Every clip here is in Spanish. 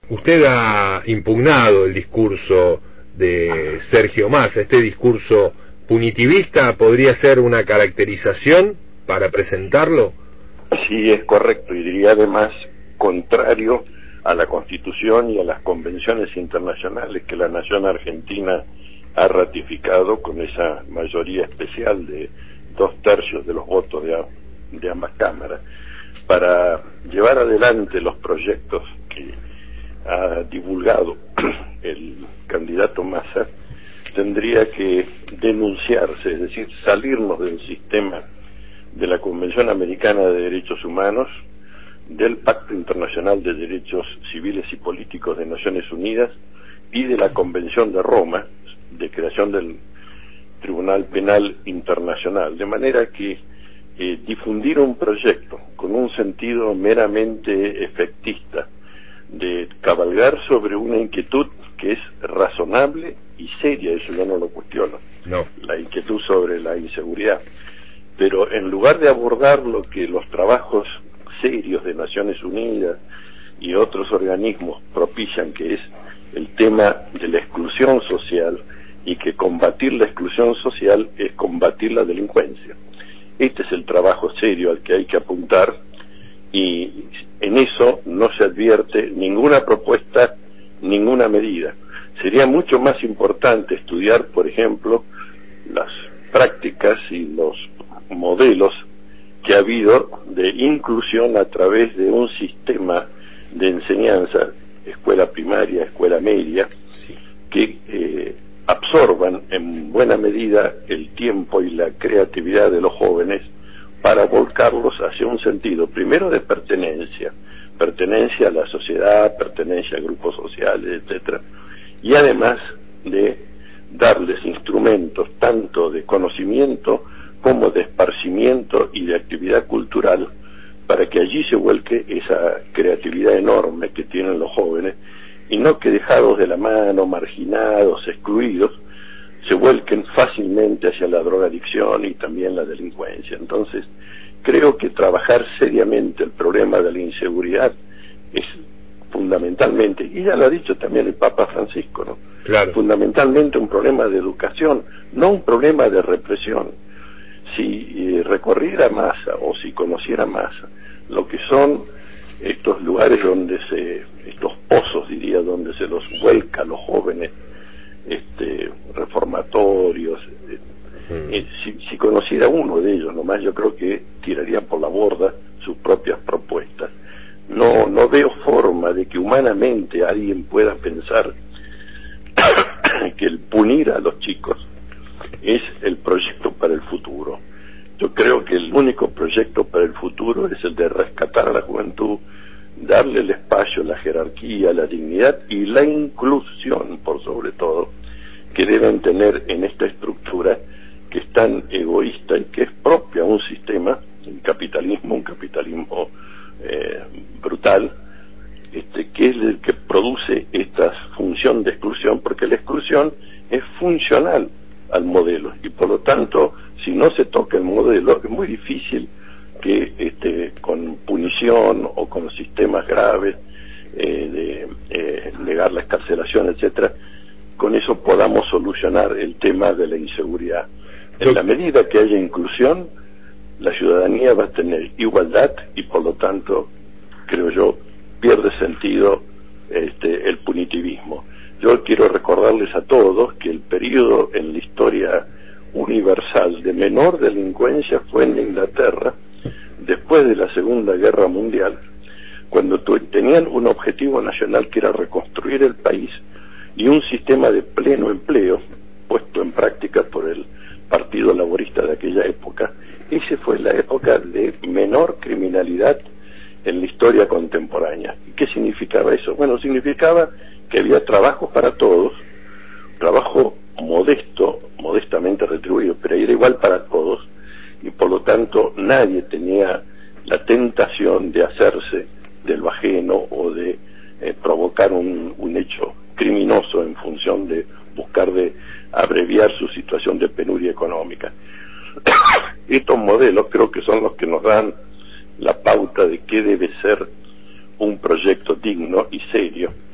Usted ha impugnado el discurso de Sergio Massa. Este discurso punitivista podría ser una caracterización para presentarlo. Sí, es correcto, y diría además contrario a la Constitución y a las convenciones internacionales que la nación argentina ha ratificado con esa mayoría especial de 2/3 de los votos de ambas cámaras, para llevar adelante los proyectos que ha divulgado el candidato Massa. Tendría que denunciarse, es decir, salirnos del sistema de la Convención Americana de Derechos Humanos, del Pacto Internacional de Derechos Civiles y Políticos de Naciones Unidas y de la Convención de Roma, de creación del Tribunal Penal Internacional, de manera que difundir un proyecto con un sentido meramente efectista, de cabalgar sobre una inquietud que es razonable y seria, eso yo no lo cuestiono, No. La inquietud sobre la inseguridad, pero en lugar de abordar lo que los trabajos serios de Naciones Unidas y otros organismos propician, que es el tema de la exclusión social, y que combatir la exclusión social es combatir la delincuencia. Este es el trabajo serio al que hay que apuntar, y en eso no se advierte ninguna propuesta, ninguna medida. Sería mucho más importante estudiar, por ejemplo, las prácticas y los modelos que ha habido de inclusión a través de un sistema de enseñanza, escuela primaria, escuela media, que absorban en buena medida el tiempo y la creatividad de los jóvenes para volcarlos hacia un sentido, primero de pertenencia a la sociedad, pertenencia a grupos sociales, etcétera, y además de darles instrumentos tanto de conocimiento como de esparcimiento y de actividad cultural, para que allí se vuelque esa creatividad enorme que tienen los jóvenes, y no que dejados de la mano, marginados, excluidos, se vuelquen fácilmente hacia la drogadicción y también la delincuencia. Entonces, creo que trabajar seriamente el problema de la inseguridad es fundamentalmente, y ya lo ha dicho también el Papa Francisco, ¿no? Claro. Fundamentalmente un problema de educación, no un problema de represión. Si recorriera Massa, o si conociera Massa, lo que son estos lugares donde estos pozos, diría, donde se los vuelca a los jóvenes, reformatorios, si conociera uno de ellos nomás, yo creo que tiraría por la borda sus propias propuestas. No veo forma de que humanamente alguien pueda pensar que el punir a los chicos es el proyecto para el futuro. Yo creo que el único proyecto para el futuro es el de rescatar a la juventud, darle el espacio, la jerarquía, la dignidad y la inclusión, por sobre todo, que deben tener en esta estructura que es tan egoísta y que es propia a un sistema, un capitalismo brutal, que es el que produce esta función de exclusión, porque la exclusión es funcional al modelo, y por lo tanto, si no se toca el modelo, es muy difícil que con punición o con sistemas graves de negar la excarcelación, etcétera, con eso podamos solucionar el tema de la inseguridad. En la medida que haya inclusión, la ciudadanía va a tener igualdad, y por lo tanto, creo yo, pierde sentido el punitivismo. Yo quiero recordarles a todos que el periodo en la historia universal de menor delincuencia fue en Inglaterra, después de la Segunda Guerra Mundial, cuando tenían un objetivo nacional que era reconstruir el país, y un sistema de pleno empleo puesto en práctica por el Partido Laborista de aquella época. Esa fue la época de menor criminalidad en la historia contemporánea. ¿Y qué significaba eso? Bueno, significaba que había trabajo para todos, trabajo modesto, modestamente retribuido, pero era igual para todos, y por lo tanto nadie tenía la tentación de hacerse de lo ajeno o de provocar un hecho criminoso en función de buscar de abreviar su situación de penuria económica. Estos modelos creo que son los que nos dan la pauta de qué debe ser un proyecto digno y serio,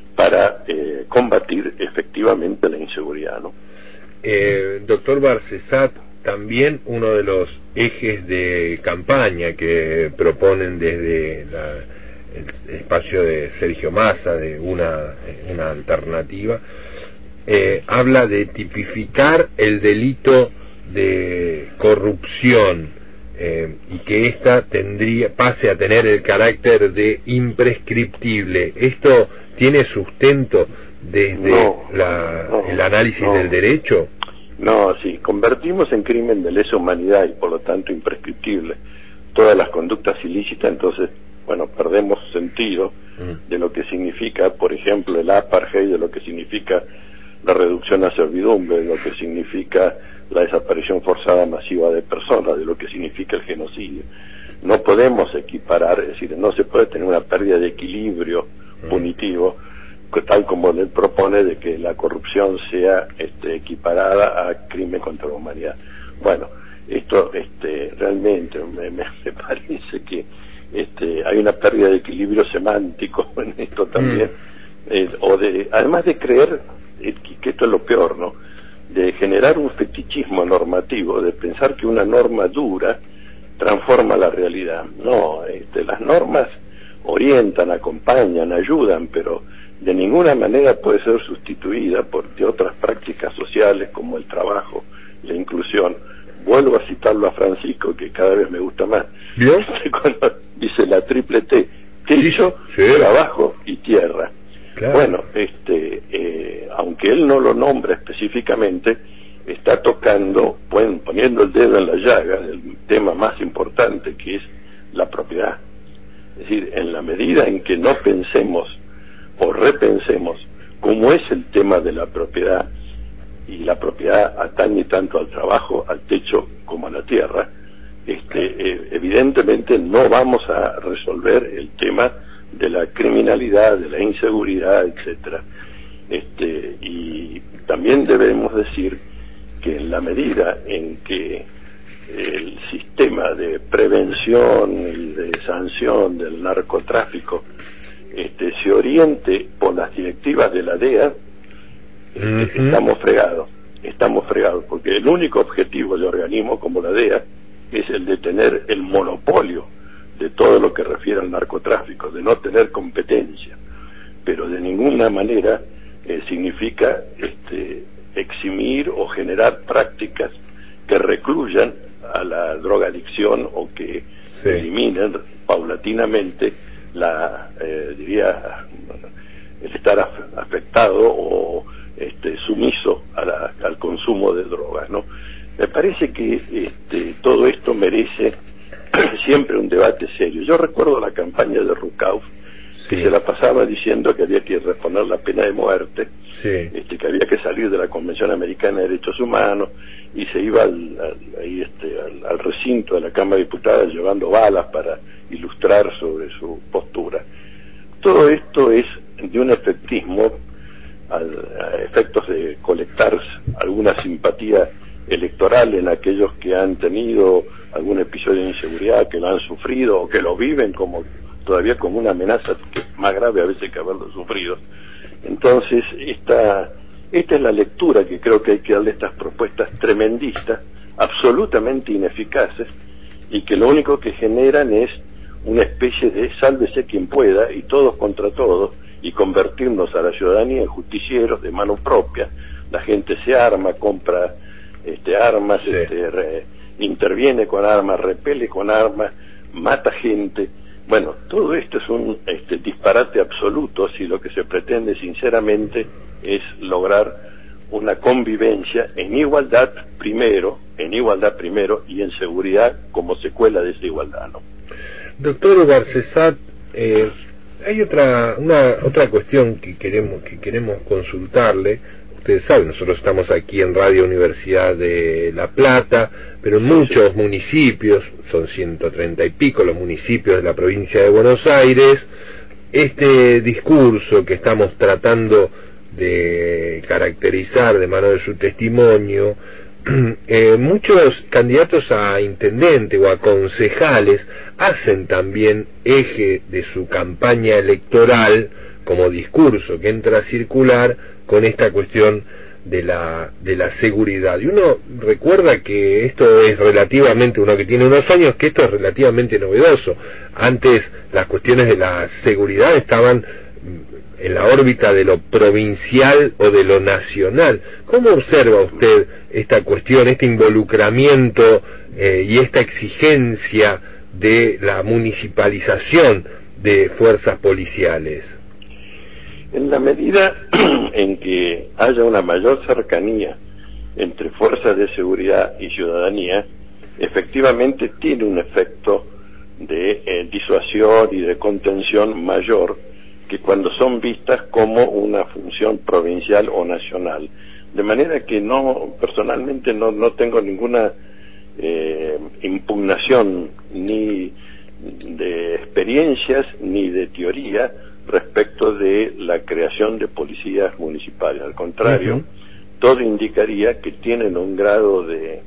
para combatir efectivamente la inseguridad, ¿no? Doctor Barcesat, también uno de los ejes de campaña que proponen desde el espacio de Sergio Massa, de una alternativa, habla de tipificar el delito de corrupción, y que ésta pase a tener el carácter de imprescriptible. ¿Esto tiene sustento desde el análisis del derecho? No, sí, convertimos en crimen de lesa humanidad y por lo tanto imprescriptible todas las conductas ilícitas, entonces, bueno, perdemos sentido de lo que significa, por ejemplo, el apartheid, de lo que significa la reducción a servidumbre, de lo que significa la desaparición forzada masiva de personas, de lo que significa el genocidio. No podemos equiparar, es decir, no se puede tener una pérdida de equilibrio punitivo, tal como él propone, de que la corrupción sea equiparada a crimen contra la humanidad. Bueno, esto realmente me parece que hay una pérdida de equilibrio semántico en esto también, además de creer que esto es lo peor, ¿no?, de generar un fetichismo normativo, de pensar que una norma dura transforma la realidad. No, las normas orientan, acompañan, ayudan, pero de ninguna manera puede ser sustituida por otras prácticas sociales como el trabajo, la inclusión. Vuelvo a citarlo a Francisco, que cada vez me gusta más. ¿Bien? Cuando dice la triple T: techo, sí. Trabajo y tierra. Claro. Bueno, aunque él no lo nombra específicamente, está tocando, poniendo el dedo en la llaga del tema más importante, que es la propiedad. Es decir, en la medida en que no pensemos o repensemos cómo es el tema de la propiedad, y la propiedad atañe tanto al trabajo, al techo, como a la tierra, evidentemente no vamos a resolver el tema de la criminalidad, de la inseguridad, etcétera. Y también debemos decir que en la medida en que el sistema de prevención y de sanción del narcotráfico se oriente por las directivas de la DEA, estamos fregados, porque el único objetivo de organismos como la DEA es el de tener el monopolio de todo lo que refiere al narcotráfico, de no tener competencia, pero de ninguna manera significa eximir o generar prácticas que recluyan a la drogadicción o que eliminen paulatinamente el estar afectado o sumiso al consumo de drogas, ¿no? Me parece que todo esto merece siempre un debate serio. Yo recuerdo la campaña de Rucauf, que se la pasaba diciendo que había que reponer la pena de muerte, que había que salir de la Convención Americana de Derechos Humanos, y se iba al recinto de la Cámara de Diputados llevando balas para ilustrar sobre su postura. Todo esto es de un efectismo, a efectos de colectar alguna simpatía electoral en aquellos que han tenido algún episodio de inseguridad, que lo han sufrido o que lo viven todavía como una amenaza que es más grave a veces que haberlo sufrido. Entonces, esta es la lectura que creo que hay que darle a estas propuestas tremendistas, absolutamente ineficaces, y que lo único que generan es una especie de sálvese quien pueda y todos contra todos, y convertirnos a la ciudadanía en justicieros de mano propia. La gente se arma, compra armas, interviene con armas, repele con armas, mata gente. Bueno, todo esto es un disparate absoluto si lo que se pretende sinceramente es lograr una convivencia en igualdad primero y en seguridad como secuela de esa igualdad, ¿no? Doctor Barcesat, hay otra cuestión que queremos consultarle. Ustedes saben, nosotros estamos aquí en Radio Universidad de La Plata, pero en muchos municipios, son 130 y pico los municipios de la provincia de Buenos Aires, este discurso que estamos tratando de caracterizar de mano de su testimonio, muchos candidatos a intendente o a concejales hacen también eje de su campaña electoral como discurso que entra a circular con esta cuestión de la seguridad. Y uno recuerda que esto es relativamente, uno que tiene unos años, que esto es relativamente novedoso. Antes las cuestiones de la seguridad estaban en la órbita de lo provincial o de lo nacional. ¿Cómo observa usted esta cuestión, este involucramiento y esta exigencia de la municipalización de fuerzas policiales? En la medida en que haya una mayor cercanía entre fuerzas de seguridad y ciudadanía, efectivamente tiene un efecto de disuasión y de contención mayor que cuando son vistas como una función provincial o nacional. De manera que personalmente no tengo ninguna impugnación ni de experiencias ni de teoría respecto de la creación de policías municipales. Al contrario, todo indicaría que tienen un grado de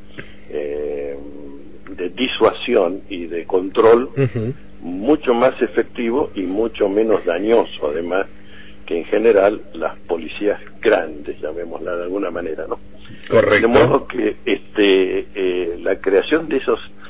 disuasión y de control mucho más efectivo y mucho menos dañoso, además, que en general las policías grandes, llamémosla de alguna manera, ¿no? Correcto. De modo que la creación de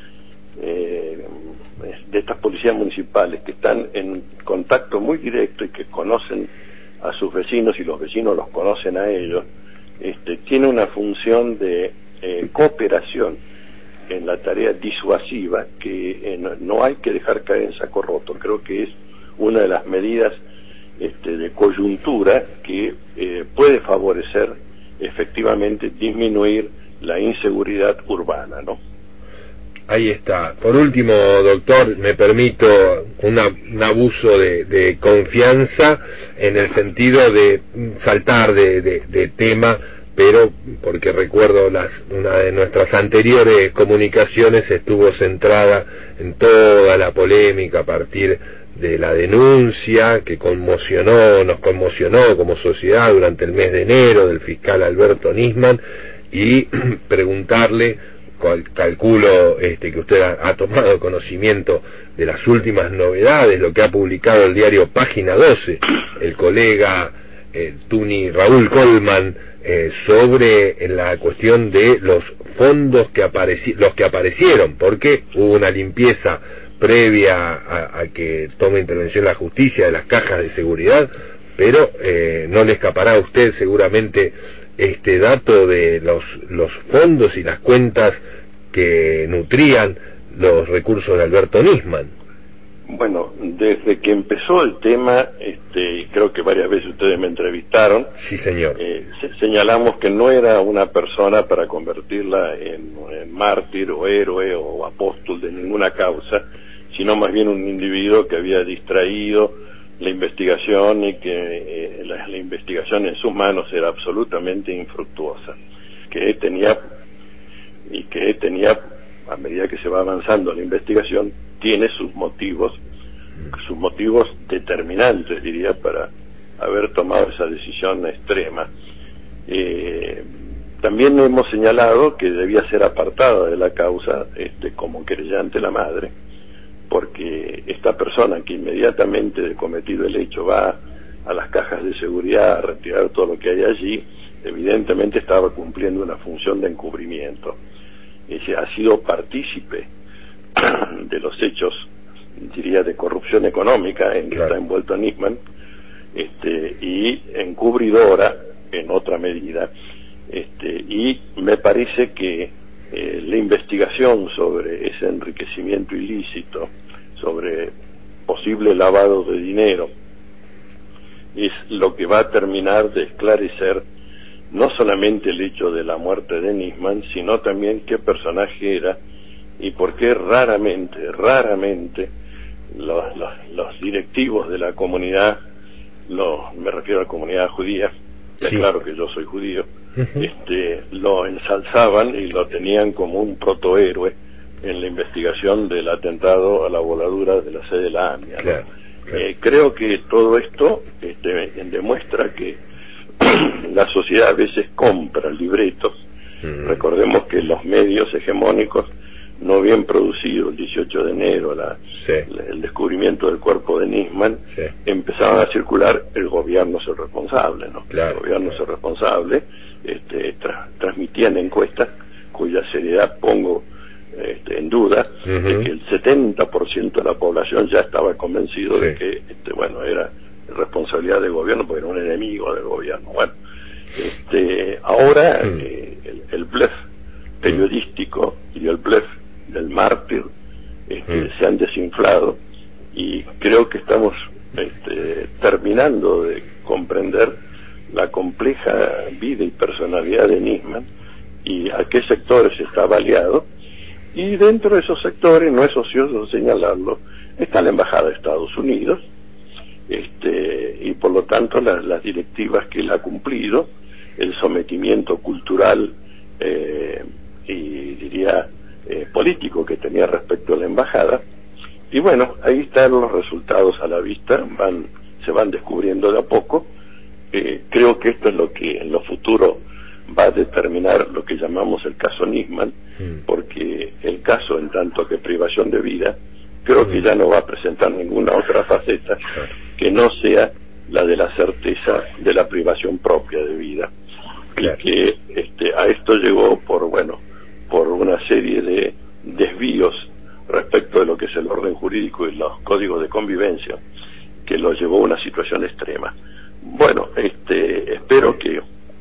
estas policías municipales que están en contacto muy directo y que conocen a sus vecinos y los vecinos los conocen a ellos, tiene una función de cooperación en la tarea disuasiva que no hay que dejar caer en saco roto. Creo que es una de las medidas de coyuntura que puede favorecer efectivamente disminuir la inseguridad urbana, ¿no? Ahí está. Por último, doctor, me permito un abuso de confianza en el sentido de saltar de tema, pero porque recuerdo una de nuestras anteriores comunicaciones estuvo centrada en toda la polémica a partir de la denuncia que nos conmocionó como sociedad durante el mes de enero del fiscal Alberto Nisman, y preguntarle, calculo que usted ha tomado conocimiento de las últimas novedades, lo que ha publicado el diario Página 12, el colega Raúl Colman, sobre la cuestión de los fondos que aparecieron, porque hubo una limpieza previa a que tome intervención la justicia de las cajas de seguridad, pero no le escapará a usted seguramente este dato de los fondos y las cuentas que nutrían los recursos de Alberto Nisman. Bueno, desde que empezó el tema, y creo que varias veces ustedes me entrevistaron. Sí, señor. Señalamos que no era una persona para convertirla en mártir o héroe o apóstol de ninguna causa, sino más bien un individuo que había distraído la investigación y que la investigación en sus manos era absolutamente infructuosa, que tenía, a medida que se va avanzando la investigación, tiene sus motivos determinantes, diría, para haber tomado esa decisión extrema. También hemos señalado que debía ser apartada de la causa como querellante la madre, porque esta persona que inmediatamente de cometido el hecho va a las cajas de seguridad a retirar todo lo que hay allí, evidentemente estaba cumpliendo una función de encubrimiento. Ha sido partícipe de los hechos, diría, de corrupción económica en que está envuelto Nisman, y encubridora en otra medida, y me parece que la investigación sobre ese enriquecimiento ilícito, sobre posible lavado de dinero, es lo que va a terminar de esclarecer no solamente el hecho de la muerte de Nisman, sino también qué personaje era y por qué raramente los directivos de la comunidad, me refiero a la comunidad judía, es claro que yo soy judío, lo ensalzaban y lo tenían como un protohéroe en la investigación del atentado a la voladura de la sede de la AMIA, ¿no? Creo que todo esto demuestra que la sociedad a veces compra libretos. Recordemos que los medios hegemónicos no bien producido, el 18 de enero, el descubrimiento del cuerpo de Nisman, empezaron a circular: el gobierno es el responsable, ¿no? Claro, el gobierno es el responsable. Transmitían encuestas cuya seriedad pongo en duda, de que el 70% de la población ya estaba convencido de que era responsabilidad del gobierno porque era un enemigo del gobierno. Bueno, ahora el bluff periodístico y el bluff del mártir se han desinflado, y creo que estamos terminando de comprender la compleja vida y personalidad de Nisman y a qué sectores está baleado. Y dentro de esos sectores, no es ocioso señalarlo, está la Embajada de Estados Unidos, y por lo tanto las directivas que él ha cumplido, el sometimiento cultural y diría político que tenía respecto a la embajada. Y bueno, ahí están los resultados a la vista, se van descubriendo de a poco. Creo que esto es lo que en lo futuro va a determinar lo que llamamos el caso Nisman, porque el caso, en tanto que privación de vida, creo que ya no va a presentar ninguna otra faceta que no sea la de la certeza de la privación propia de vida. Y que a esto llegó por una serie de desvíos respecto de lo que es el orden jurídico y los códigos de convivencia, que lo llevó a una situación extrema. Bueno, espero que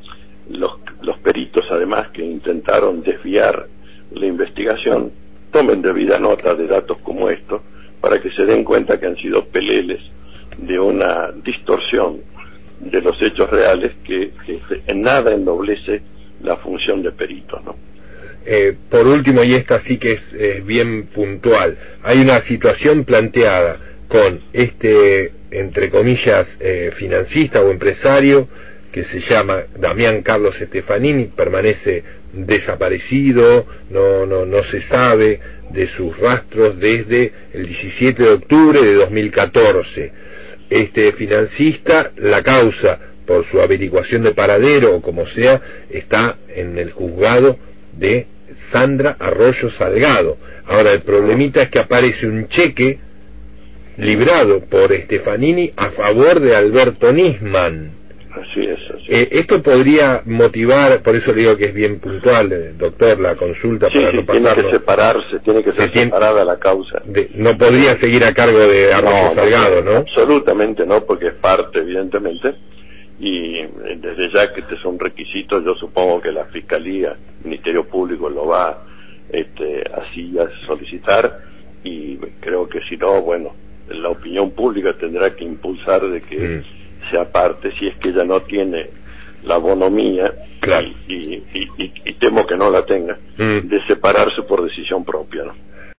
los peritos, además, que intentaron desviar la investigación, tomen debida nota de datos como estos, para que se den cuenta que han sido peleles de una distorsión de los hechos reales que en nada ennoblece la función de peritos, ¿no? Por último, y esta sí que es bien puntual, hay una situación planteada con entre comillas, financista o empresario que se llama Damián Carlos Stefanini, permanece desaparecido, no se sabe de sus rastros desde el 17 de octubre de 2014. Este financista, la causa por su averiguación de paradero o como sea, está en el juzgado de Sandra Arroyo Salgado. Ahora, el problemita es que aparece un cheque librado por Stefanini a favor de Alberto Nisman. Así es. Esto podría motivar, por eso le digo que es bien puntual, doctor, la consulta para no pasarnos. Tiene que ser separada la causa. No podría seguir a cargo de Arroyo Salgado, ¿no? Absolutamente no, porque es parte, evidentemente, y desde ya que este es un requisito, yo supongo que la Fiscalía, el Ministerio Público lo va así a solicitar, y creo que si no, bueno, la opinión pública tendrá que impulsar de que sea parte, si es que ella no tiene la bonomía, y temo que no la tenga, de separarse por decisión propia, ¿no?